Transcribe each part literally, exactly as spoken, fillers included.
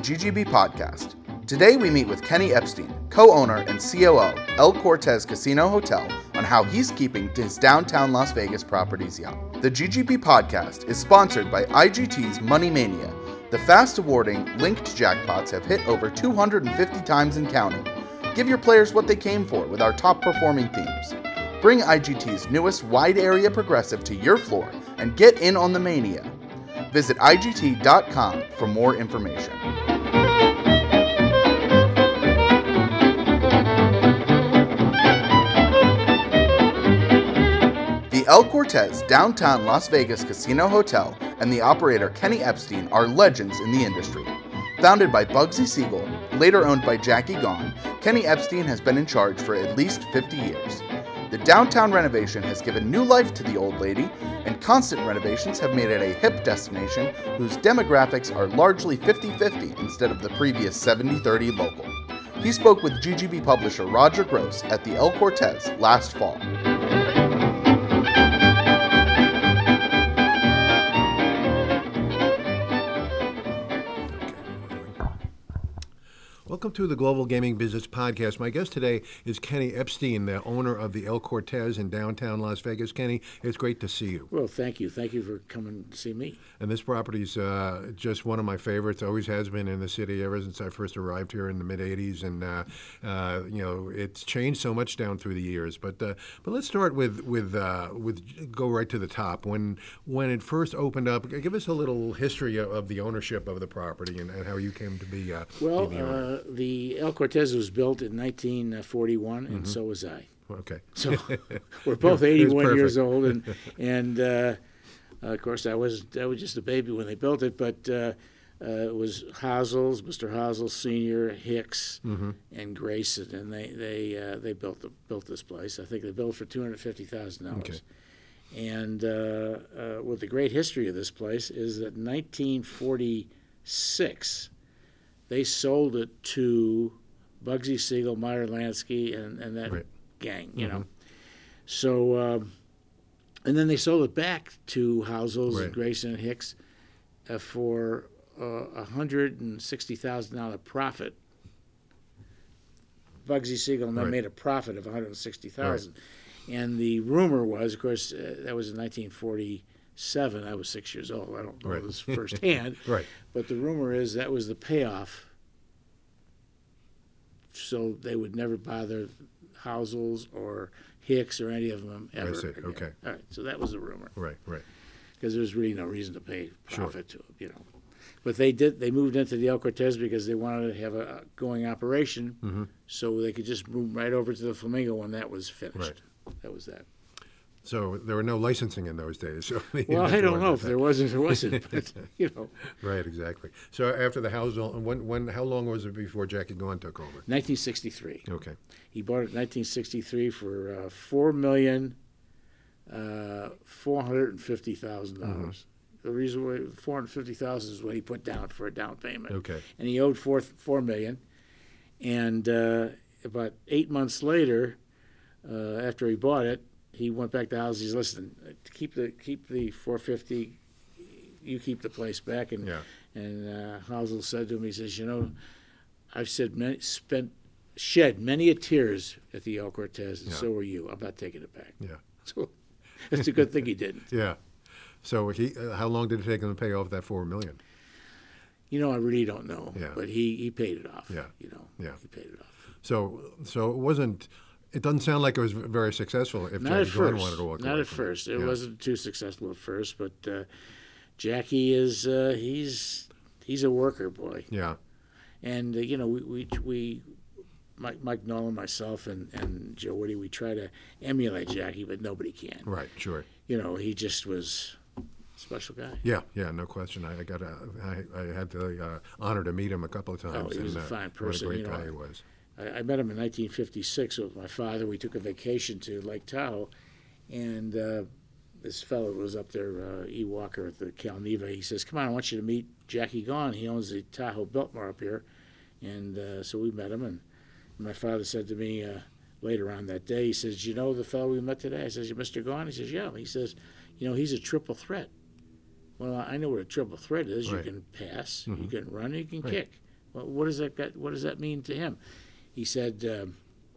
G G B Podcast. Today we meet with Kenny Epstein, co-owner and C O O, El Cortez Casino Hotel, on how he's keeping his downtown Las Vegas properties young. The G G B Podcast is sponsored by I G T's Money Mania. The fast-awarding linked jackpots have hit over two hundred fifty times and counting. Give your players what they came for with our top-performing themes. Bring I G T's newest wide-area progressive to your floor and get in on the mania. Visit I G T dot com for more information. The El Cortez Downtown Las Vegas Casino Hotel and the operator Kenny Epstein are legends in the industry. Founded by Bugsy Siegel, later owned by Jackie Gone, Kenny Epstein has been in charge for at least fifty years. The downtown renovation has given new life to the old lady, and constant renovations have made it a hip destination whose demographics are largely fifty-fifty instead of the previous seventy thirty local. He spoke with G G B publisher Roger Gross at the El Cortez last fall. Welcome to the Global Gaming Business Podcast. My guest today is Kenny Epstein, the owner of the El Cortez in downtown Las Vegas. Kenny, it's great to see you. Well, thank you. Thank you for coming to see me. And this property is uh, just one of my favorites. Always has been in the city ever since I first arrived here in the mid eighties. And, uh, uh, you know, it's changed so much down through the years. But uh, but let's start with, with, uh, with go right to the top. When when it first opened up, give us a little history of, of the ownership of the property and, and how you came to be, uh, well, be the owner. Uh, The El Cortez was built in nineteen forty-one, and mm-hmm. so was I. Okay. So we're both eighty-one years old, and and uh, of course I was I was just a baby when they built it, but uh, uh, it was Hazel's, Mister Hazel Senior, Hicks, mm-hmm. and Grayson, and they they uh, they built the, built this place. I think they built it for two hundred fifty thousand dollars. Okay. And uh, uh, what the great history of this place is that in nineteen forty-six. They sold it to Bugsy Siegel, Meyer Lansky, and, and that right. gang, you mm-hmm. know. So, um, and then they sold it back to Housel's right. and Grayson and Hicks uh, for a uh, one hundred sixty thousand dollars profit. Bugsy Siegel and they right. made a profit of one hundred sixty thousand dollars. Right. And the rumor was, of course, uh, that was in nineteen forty-seven. I was six years old. I don't know right. this firsthand. Right. But the rumor is that was the payoff, so they would never bother Housel's or Hicks or any of them ever. I see. Again. Okay. All right. So that was the rumor. Right. Right. Because there was really no reason to pay profit sure. to them, you know. But they did. They moved into the El Cortez because they wanted to have a going operation, mm-hmm. so they could just move right over to the Flamingo when that was finished. Right. That was that. So there were no licensing in those days. So well, I don't know if there wasn't or wasn't, but you know. Right, exactly. So after the house, when, when, how long was it before Jackie Gone took over? nineteen sixty-three. Okay. He bought it in nineteen sixty-three for uh, four million uh, four hundred and fifty thousand dollars. Mm-hmm. The reason why four hundred fifty thousand is what he put down for a down payment. Okay. And he owed four four million, and uh, about eight months later, uh, after he bought it. He went back to the house. He's listen. Keep the keep the four fifty. You keep the place back. And yeah. and uh, Hazel said to him, he says, you know, I've said many, spent shed many a tears at the El Cortez, and yeah. so are you. I'm not taking it back. Yeah. So it's a good thing he didn't. Yeah. So he, uh, how long did it take him to pay off that four million? You know, I really don't know. Yeah. But he, he paid it off. Yeah. You know. Yeah. He paid it off. So so it wasn't. It doesn't sound like it was very successful. If Not Jackie at Gone first. wanted to walk Not away at from first. It, it yeah. wasn't too successful at first, but uh, Jackie is uh, he's he's a worker boy. Yeah. And uh, you know we we we Mike Mike Nolan, myself, and, and Joe Woody, we try to emulate Jackie, but nobody can. Right. Sure. You know, he just was a special guy. Yeah. Yeah. No question. I, I got a, I, I had the uh, honor to meet him a couple of times. Oh, he was and, a fine uh, person. What a great you know, guy he was. I, I met him in nineteen fifty-six with my father. We took a vacation to Lake Tahoe, and uh, this fellow was up there, uh, E. Walker at the Calneva. He says, "Come on, I want you to meet Jackie Gone. He owns the Tahoe Biltmore up here." And uh, so we met him, and my father said to me uh, later on that day, he says, "You know the fellow we met today?" I says, "Mister Gone?" He says, "Yeah." He says, "You know, he's a triple threat." Well, I know what a triple threat is. Right. You can pass, mm-hmm. you can run, you can right. kick. Well, what does that got, what does that mean to him? He said um,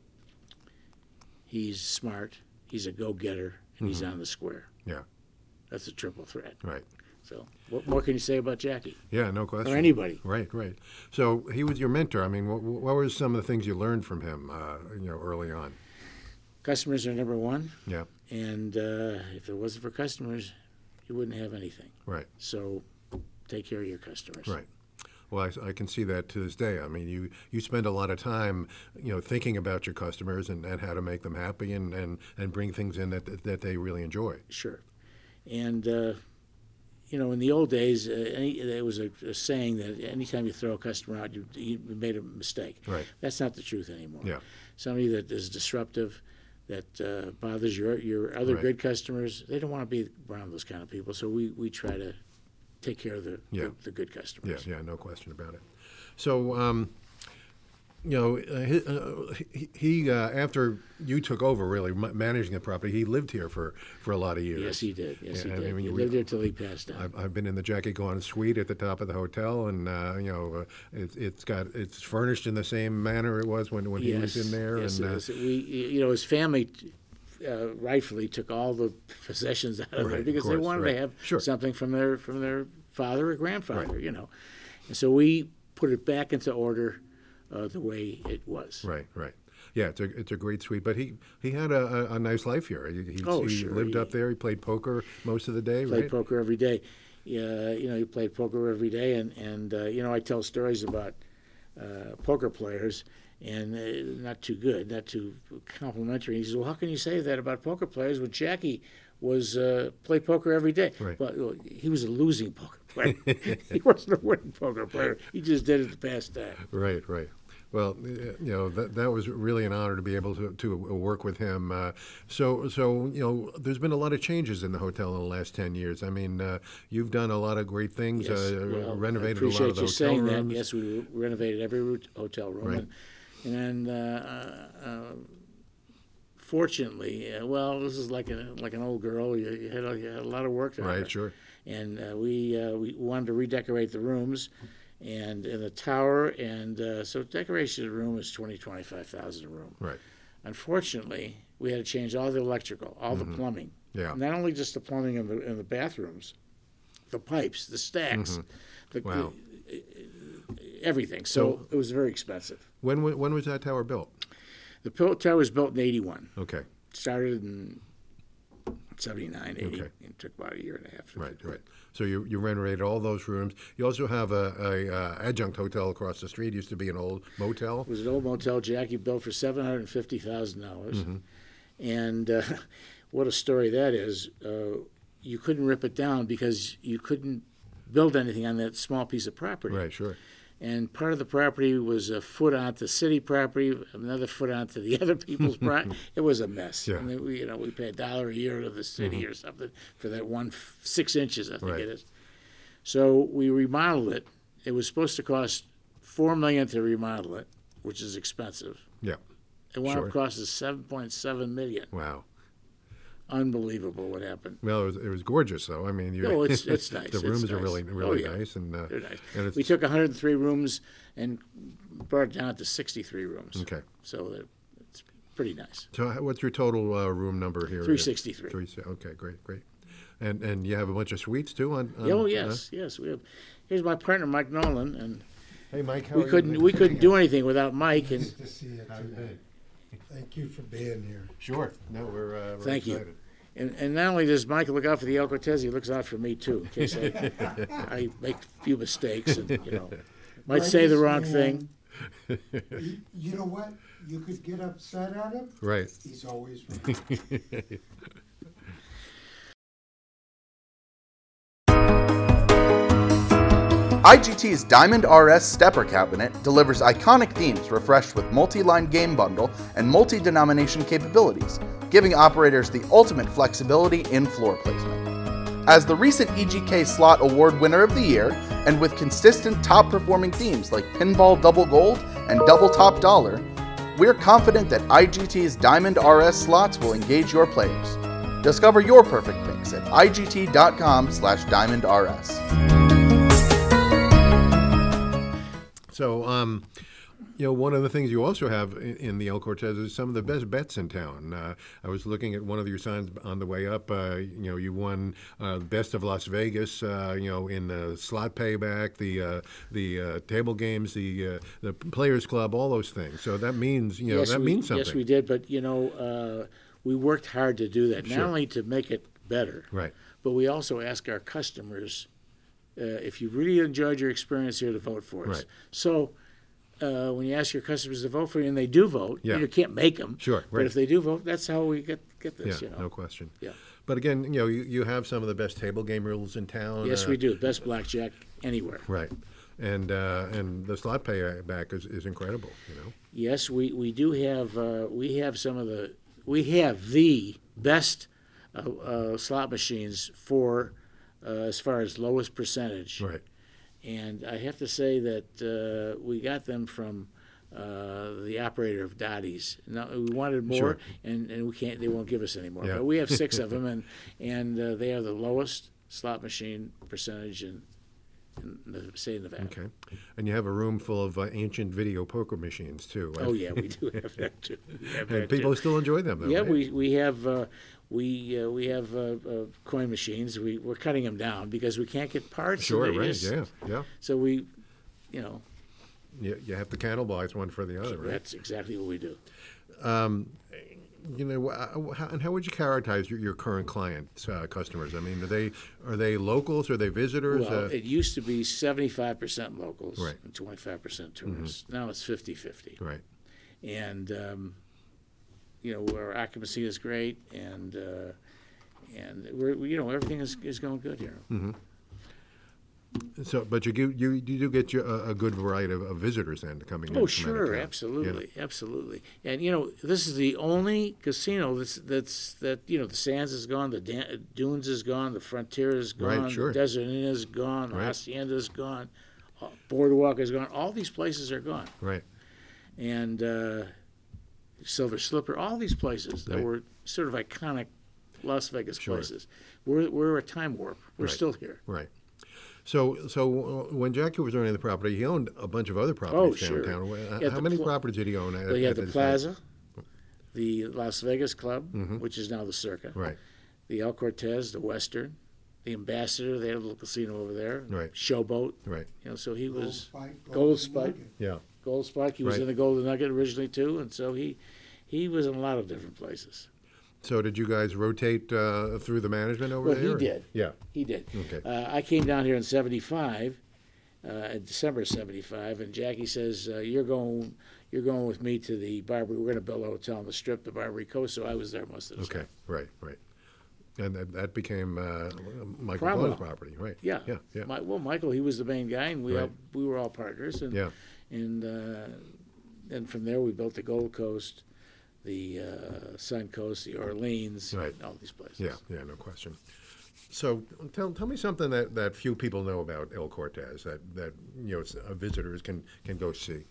he's smart, he's a go-getter, and mm-hmm. he's on the square. Yeah. That's a triple threat. Right. So what more can you say about Jackie? Yeah, no question. Or anybody. Right, right. So he was your mentor. I mean, what, what were some of the things you learned from him, uh, you know, early on? Customers are number one. Yeah. And uh, if it wasn't for customers, you wouldn't have anything. Right. So take care of your customers. Right. Well, I, I can see that to this day. I mean, you, you spend a lot of time, you know, thinking about your customers and, and how to make them happy and, and, and bring things in that that they really enjoy. Sure. And, uh, you know, in the old days, uh, any, there was a, a saying that anytime you throw a customer out, you, you made a mistake. Right. That's not the truth anymore. Yeah. Somebody that is disruptive, that uh, bothers your your other right. good customers, they don't want to be around those kind of people. So we, we try to take care of the, yeah. the, the good customers. Yeah, yeah, no question about it. So, um, you know, uh, he, uh, he, he uh, after you took over, really m- managing the property, he lived here for, for a lot of years. Yes, he did. Yes, yeah, he did. I mean, he we, lived there till he passed on. I've, I've been in the Jackie Gaughan suite at the top of the hotel, and uh, you know, uh, it, it's got it's furnished in the same manner it was when when yes, he was in there. Yes, and it uh, is. We, you know, his family. Uh, rightfully took all the possessions out of right, there because of course, they wanted right. to have sure. something from their from their father or grandfather, right. you know. And so we put it back into order uh, the way it was. Right, right. Yeah, it's a it's a great suite. But he, he had a, a, a nice life here. He, he, oh, he sure. lived he, up there. He played poker most of the day, played right? poker every day. Yeah, you know, he played poker every day, and and uh, you know, I tell stories about uh, poker players. And uh, not too good, not too complimentary. He says, "Well, how can you say that about poker players when Jackie was uh, play poker every day?" Right. Well, well, he was a losing poker player. He wasn't a winning poker player. He just did it to pass time. Right, right. Well, you know, that that was really an honor to be able to, to work with him. Uh, so, so you know, there's been a lot of changes in the hotel in the last ten years. I mean, uh, you've done a lot of great things, Yes, uh, well, renovated I a lot of the you hotel saying rooms. That. Yes, we renovated every root- hotel room. Right. And, And uh, uh, fortunately, uh, well, this is like a, like an old girl. You, you, had a, you had a lot of work done. Right, sure. And uh, we uh, we wanted to redecorate the rooms, and in the tower, and uh, so decoration of the room is twenty twenty-five thousand a room. Right. Unfortunately, we had to change all the electrical, all mm-hmm. the plumbing. Yeah. Not only just the plumbing in the in the bathrooms, the pipes, the stacks, mm-hmm. the, wow. the, everything. So, so it was very expensive. When when was that tower built? The tower was built in eighty-one. Okay. Started in seventy-nine, eighty. Okay. It took about a year and a half. Right, right. So you you renovated all those rooms. You also have a, a uh, adjunct hotel across the street. It used to be an old motel. It was an old motel Jackie built for seven hundred fifty thousand dollars. Mm-hmm. And uh, what a story that is. Uh, you couldn't rip it down because you couldn't build anything on that small piece of property. Right, sure. And part of the property was a foot onto city property, another foot onto the other people's property. It was a mess. Yeah. And then we, you know, we pay a dollar a year to the city mm-hmm. or something for that one f- six inches, I think right. it is. So we remodeled it. It was supposed to cost four million to remodel it, which is expensive. Yeah. It wound sure. up costing seven point seven million. Wow. Unbelievable what happened. Well, it was, it was gorgeous, though. I mean, you, oh, it's it's nice. the it's rooms nice. are really really oh, yeah. nice, and uh, they're nice. And it's, we took one hundred three rooms and brought it down to sixty-three rooms. Okay. So it's pretty nice. So, what's your total uh, room number here? three sixty-three. Three. Okay, great, great. And and you have a bunch of suites too on. on oh yes, uh, yes. We have. Here's my partner, Mike Nolan, and hey, Mike. How we are couldn't you? we couldn't do anything without Mike. And nice to see you too. Thank you for being here. Sure. No, we're, uh, we're Thank excited. you. And, and not only does Mike look out for the El Cortez, he looks out for me too, in case I, I make a few mistakes and, you know, might say the wrong thing. You, you know what? You could get upset at him. Right. He's always right. I G T's Diamond R S Stepper Cabinet delivers iconic themes refreshed with multi-line game bundle and multi-denomination capabilities, giving operators the ultimate flexibility in floor placement. As the recent E G K Slot Award winner of the year, and with consistent top-performing themes like Pinball Double Gold and Double Top Dollar, we're confident that I G T's Diamond R S slots will engage your players. Discover your perfect mix at I G T dot com slash Diamond R S. So, um, you know, one of the things you also have in, in the El Cortez is some of the best bets in town. Uh, I was looking at one of your signs on the way up. Uh, you know, you won uh, Best of Las Vegas. Uh, you know, in the slot payback, the uh, the uh, table games, the uh, the Players Club, all those things. So that means you know yes, that we, means something. Yes, we did. But you know, uh, we worked hard to do that. Not Sure. only to make it better, Right. but we also ask our customers uh, if you really enjoyed your experience here to vote for us. Right. So. Uh, when you ask your customers to vote for you, and they do vote, Yeah. you can't make them. Sure, But right. if they do vote, that's how we get get Yeah, this. you know. no question. Yeah. But again, you know, you, you have some of the best table game rules in town. Yes, uh, we do. Best blackjack anywhere. Right. And uh, and the slot payback is, is incredible, you know. Yes, we, we do have uh, we have some of the we have the best uh, uh, slot machines for uh, as far as lowest percentage. Right. And I have to say that uh, we got them from uh, the operator of Dottie's. Now we wanted more, Sure. and, and we can't. They won't give us any more. Yeah. But we have six of them, and and uh, they are the lowest slot machine percentage in, in the state of Nevada. Okay. And you have a room full of uh, ancient video poker machines, too. Oh yeah, we do have that too. We have And that people too. still enjoy them, though, Yeah, right? we we have uh, we uh, we have uh, uh, coin machines. We we're cutting them down because we can't get parts. Sure, and they right, just- yeah, yeah. So we, you know, You, you have to cannibalize one for the other, right? that's exactly what we do. You know, uh, how, and how would you characterize your, your current clients, uh, customers? I mean, are they are they locals? Are they visitors? Well, uh, it used to be seventy-five percent locals Right. and twenty-five percent tourists. Now it's fifty-fifty. right. And um, you know, our occupancy is great, and uh, and we're you know everything is, is going good here. So, but you do, you, you do get your, a, a good variety of, of visitors then coming in. Oh, from out of sure, town. absolutely, absolutely. And you know, this is the only casino that's that's that you know the Sands is gone, the Dan- Dunes is gone, the Frontier is Right, gone, sure. the Desert Inn is gone, the Right. Hacienda is gone, uh, Boardwalk is gone. All these places are gone, Yeah, right. and uh, Silver Slipper, all these places that Right. were sort of iconic Las Vegas Sure. places. We're we're a time warp. We're Right. still here. Right. So, so uh, when Jackie was owning the property, he owned a bunch of other properties Oh, sure. downtown. Uh, Yeah, How the many pl- properties did he own? At, Well, you at had the his- Plaza, the Las Vegas Club, which is now the Circa. Right. The El Cortez, the Western, the Ambassador. They had a little casino over there. Right. Showboat. Right. You know, so he was Spike, Gold Golden Spike. Nugget. Yeah. Gold Spike. He was Right. in the Golden Nugget originally too, and so he he was in a lot of different places. So did you guys rotate uh, through the management over Well, there? he or- did. Yeah. He did. Okay. Uh, I came down here in seventy-five, uh, in December of seventy-five, and Jackie says, uh, "You're going, you're going with me to the Barbary. We're going to build a hotel on the Strip, the Barbary Coast." So I was there most of the Okay. time. Right. Right. And that, that became uh, Michael Cromwell. Blood's property, right? Yeah. Yeah. Yeah. My, well, Michael, he was the main guy, and we Right. all, we were all partners, and Yeah. and uh, and from there we built the Gold Coast, the uh, Sun Coast, the Orleans, Right. all these places. Yeah, yeah, no question. So tell, tell me something that, that few people know about El Cortez that, that you know uh, visitors can, can go see.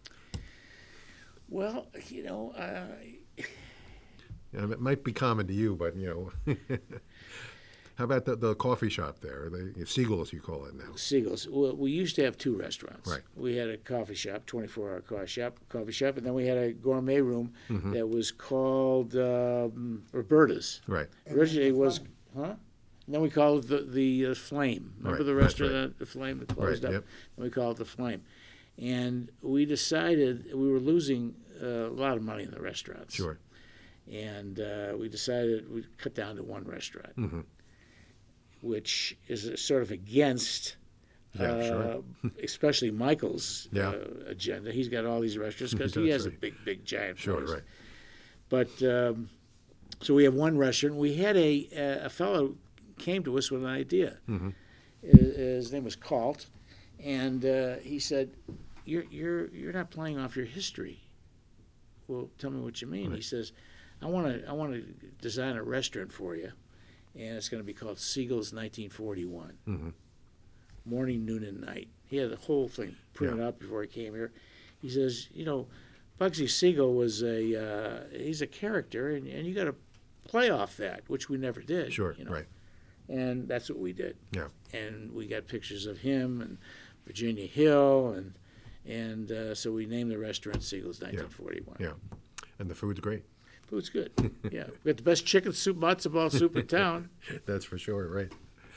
Well, you know, uh, Um, it might be common to you, but you know, how about the, the coffee shop there, the Seagulls you call it now? Seagulls. Well, we used to have two restaurants. Right. We had a coffee shop, twenty-four hour coffee shop, coffee shop, and then we had a gourmet room that was called um, Roberta's. Right. Originally it was, huh? And then we called it the the uh, Flame. Remember Right, the that's right. restaurant, the Flame that closed Right, up? yep. And we called it the Flame. And we decided we were losing uh, a lot of money in the restaurants. Sure. And uh, we decided we'd cut down to one restaurant, Mm-hmm. which is sort of against, Yeah, uh, sure. especially Michael's Yeah. uh, agenda. He's got all these restaurants because he That's has a right. big, big, giant Sure, place. right. But um, so we have one restaurant. We had a a fellow came to us with an idea. Mm-hmm. His, his name was Colt, and uh, he said, "You're you're you're not playing off your history." Well, tell me what you mean. Right. He says, "I want to I want to design a restaurant for you, and it's going to be called Seagulls nineteen forty-one. Mm-hmm. Morning, noon, and night." He had the whole thing printed Yeah. out before he came here. He says, "You know, Bugsy Siegel was a uh, he's a character, and, and you got to play off that," which we never did. Sure, you know? right. And that's what we did. Yeah. And we got pictures of him and Virginia Hill and And uh, so we named the restaurant Siegel's nineteen forty-one. Yeah, and the food's great. Food's good. Yeah, we got the best chicken soup, matzo ball soup in town. That's for sure, right?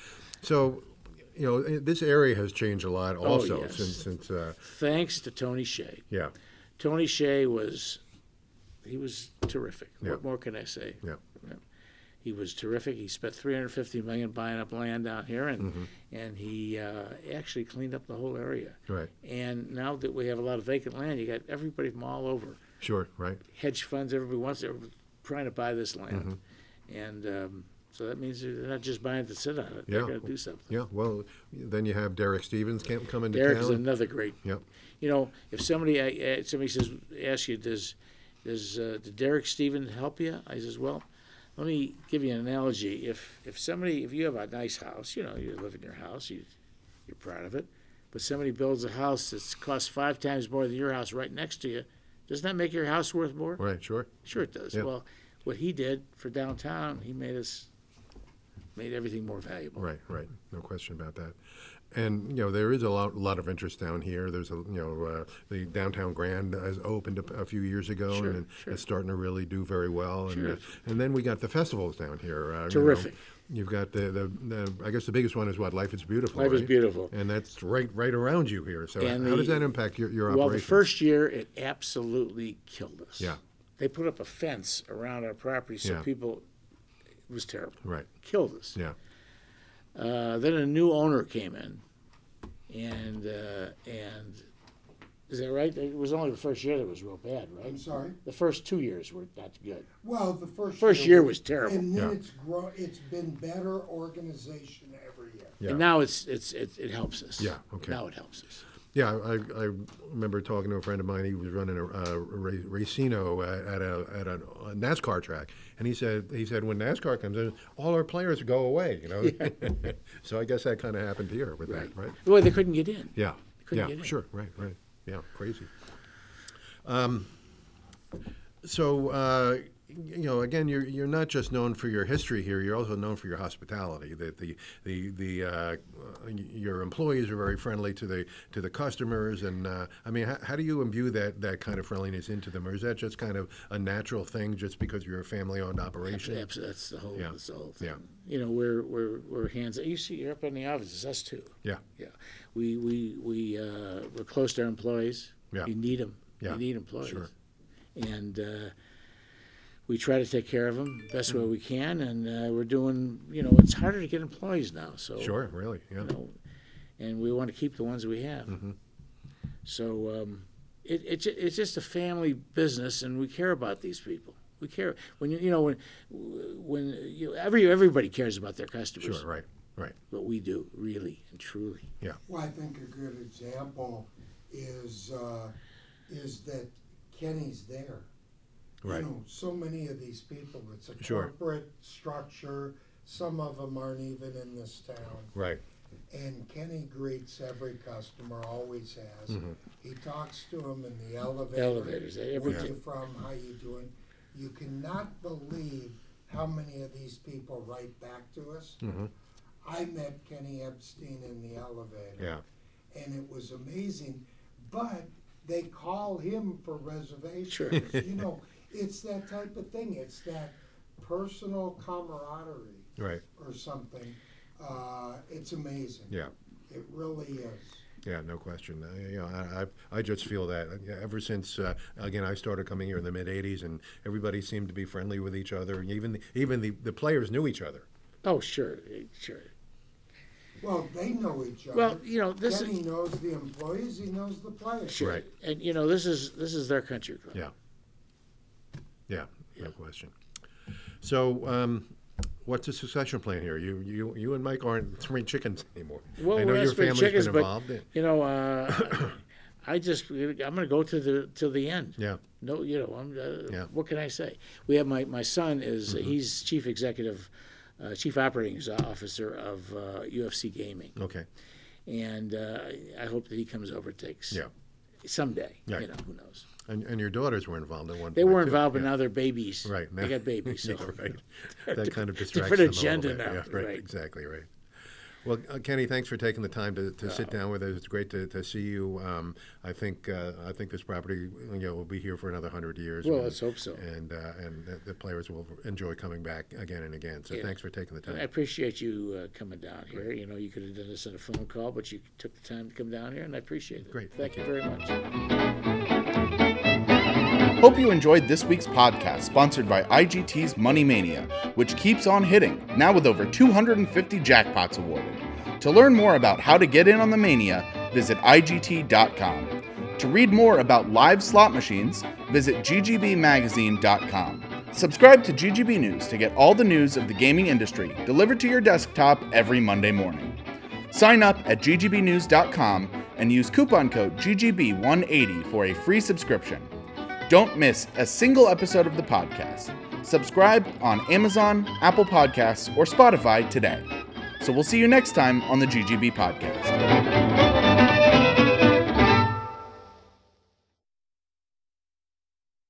So, you know, this area has changed a lot also oh, yes. since since. Uh, Thanks to Tony Shea. Yeah. Tony Shea was, he was terrific. Yeah. What more can I say? Yeah. He was terrific. He spent three hundred fifty million dollars buying up land down here, and Mm-hmm. and he uh, actually cleaned up the whole area. Right. And now that we have a lot of vacant land, you got everybody from all over. Sure. Right. Hedge funds, everybody wants to trying to buy this land, Mm-hmm. and um, so that means they're not just buying to sit on it. Yeah. They're going to do something. Yeah. Well, then you have Derek Stevens camp coming to Derek town. is another great. Yep. You know, if somebody uh, somebody says asks you, does does uh, did Derek Stevens help you? I says, well, let me give you an analogy. If if somebody if you have a nice house, you know, you live in your house, you you're proud of it, but somebody builds a house that's costs five times more than your house right next to you, doesn't that make your house worth more? Right. Sure. Sure it does. Yeah. Well, what he did for downtown, he made us made everything more valuable. Right, right. No question about that. And, you know, there is a lot, lot of interest down here. There's, a you know, uh, the Downtown Grand has opened a, a few years ago, Sure, and sure. it's starting to really do very well. And, Sure. uh, and then we got the festivals down here. Uh, Terrific. You know, you've got the, the, the, I guess the biggest one is what, Life is Beautiful. Life is right? Beautiful. And that's right right around you here. So And how the- does that impact your, your Well, operation? the first year, it absolutely killed us. Yeah. They put up a fence around our property so Yeah. people, it was terrible. Right, Killed us. yeah. Uh, then a new owner came in, and uh, and is that right? It was only the first year that was real bad, right? I'm sorry? The first two years were not good. Well, the first First year was terrible. And then Yeah. it's grow. It's been better organization every year. Yeah. And now it's it's it, it helps us. Yeah, okay. Now it helps us. Yeah, I, I remember talking to a friend of mine. He was running a, a ra- racino at a at a NASCAR track, and he said he said when NASCAR comes in, all our players go away. You know, so I guess that kind of happened here with Right. that, right? Well, they couldn't get in. Yeah, couldn't yeah, get in. sure, right, right, yeah, crazy. Um, so uh, you know, again, you're you're not just known for your history here. You're also known for your hospitality. That the the the uh, your employees are very friendly to the to the customers, and uh, I mean, how, how do you imbue that that kind of friendliness into them, or is that just kind of a natural thing, just because you're a family-owned operation? That's, that's the whole. Yeah. That's the whole thing. Yeah. You know, we're we're we're hands. You see, you're up in the offices. Us too. Yeah, Yeah. We we we uh, we're close to our employees. Yeah. You need them. Yeah. You need employees. Sure. And uh, we try to take care of them the best way we can, and uh, we're doing. You know, it's harder to get employees now. So sure, really, yeah, You know, and we want to keep the ones we have. Mhm. So um, it, it ju- it's just a family business, and we care about these people. We care when you you know when when you every everybody cares about their customers. sure, right, right, But we do really and truly. Well, I think a good example is uh, is that Kenny's there. right, You know, so many of these people, it's a Sure. corporate structure. Some of them aren't even in this town. right, And Kenny greets every customer, always has. Mhm. He talks to them in the elevator. Elevators, every Where time. you from? How you doing? You cannot believe how many of these people write back to us. Mhm. I met Kenny Epstein in the elevator. yeah, And it was amazing, but they call him for reservations. Sure. You know, it's that type of thing. It's that personal camaraderie right, or something. Uh, it's amazing. yeah. It really is. Yeah, no question. Uh, you know, I, I I just feel that uh, ever since uh, again I started coming here in the mid eighties, and everybody seemed to be friendly with each other, and even the, even the, the players knew each other. Oh, sure, sure. Well, they know each other. Well, you know, this Kenny is knows the employees. He knows the players. sure, Right. and you know, this is this is their country club. Yeah. Yeah, no question. So, um, what's the succession plan here? You you you and Mike aren't three chickens anymore. Well, I know we're your not spring family's chickens, been but involved. in- you know, uh, I just I'm going to go to the till the end. Yeah, No, you know, I'm, uh, Yeah. what can I say? We have my, my son is Mm-hmm. he's chief executive, uh, chief operating officer of uh, U F C Gaming, okay. and uh, I hope that he comes over and takes Yeah. someday. Yeah. You know, who knows? And and your daughters were involved in one They point, were too. involved, but Yeah. now they're babies. Right. They got babies, so Yeah, right. That kind of distracts different them agenda a little bit. now. Yeah, right, Right. exactly right. Well, uh, Kenny, thanks for taking the time to, to uh, sit down with us. It's great to, to see you. Um, I think uh, I think this property, you know, will be here for another hundred years. Well, and, let's hope so. And uh, and the, the players will enjoy coming back again and again. So yeah. thanks for taking the time. I appreciate you uh, coming down great. here. You know, you could have done this on a phone call, but you took the time to come down here, and I appreciate it. Great. Thank, Thank you, you very much. Hope you enjoyed this week's podcast, sponsored by I G T's Money Mania, which keeps on hitting, now with over two hundred fifty jackpots awarded. To learn more about how to get in on the mania, visit I G T dot com. To read more about live slot machines, visit G G B magazine dot com. Subscribe to G G B News to get all the news of the gaming industry delivered to your desktop every Monday morning. Sign up at G G B news dot com and use coupon code G G B one eighty for a free subscription. Don't miss a single episode of the podcast. Subscribe on Amazon, Apple Podcasts, or Spotify today. So we'll see you next time on the G G B Podcast.